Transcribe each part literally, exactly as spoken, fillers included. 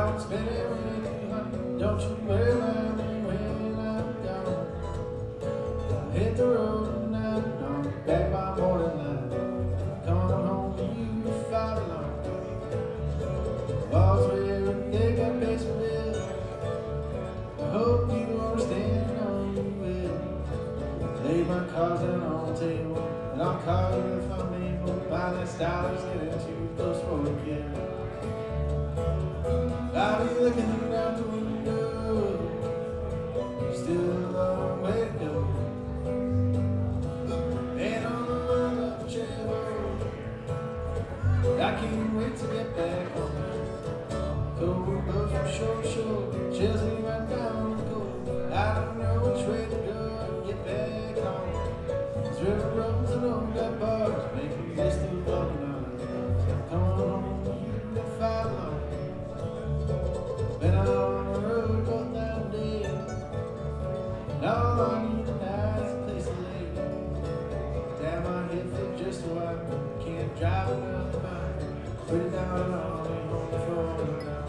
don't spend it with you, honey. Don't you worry about me when I'm gone. I'll hit the road tonight and I'll be back by morning light. Coming home to you if I belong. Walls where they got basement bills. I hope you understand on you will. Lay my cards down on the table, and I'll call you if I'm able. By next dollars getting too close for you again. I'll be looking out the window. Still a long way to go. And on the line of travel, I can't wait to get back home. Cold blows from shore to shore, chills me right down the cold. I don't know which way to go and get back home. These river roads and old got bars, making this still bubbling on. Come on home, you if I belong. Been out on the road both night and day, and all I need tonight is a place to lay. Damn, my head feels just so I can't drive another mile. Put it down and I'll be home before the night.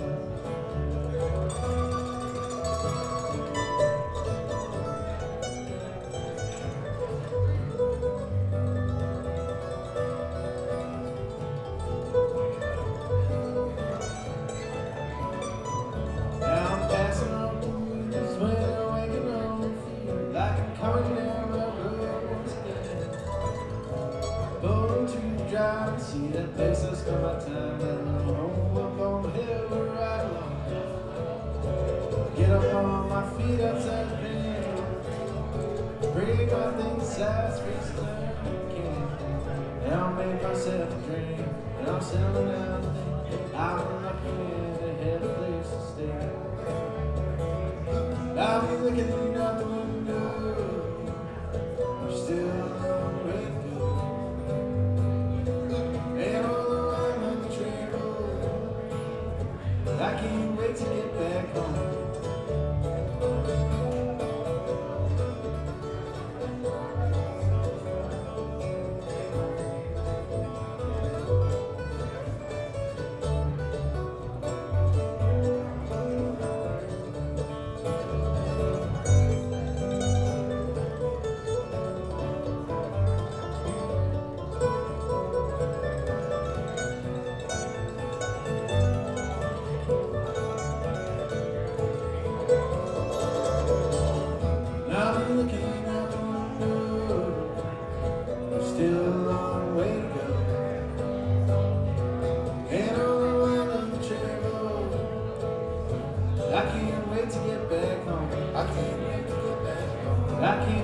Drive and see that place I spent my time at. Home up on the hill where I belong. Get up on my feet outside the pen, bring my things aside, space and can. Now I made myself a drink, and I'm selling out things. I'm lucky to have a place to stay. I'll be looking out the window. I'm still a long way to go. I can't wait to get back home. Looking out the window, there's still a long way to go. And on the line of travel, I can't wait to get back home. I can't wait to get back home. I can't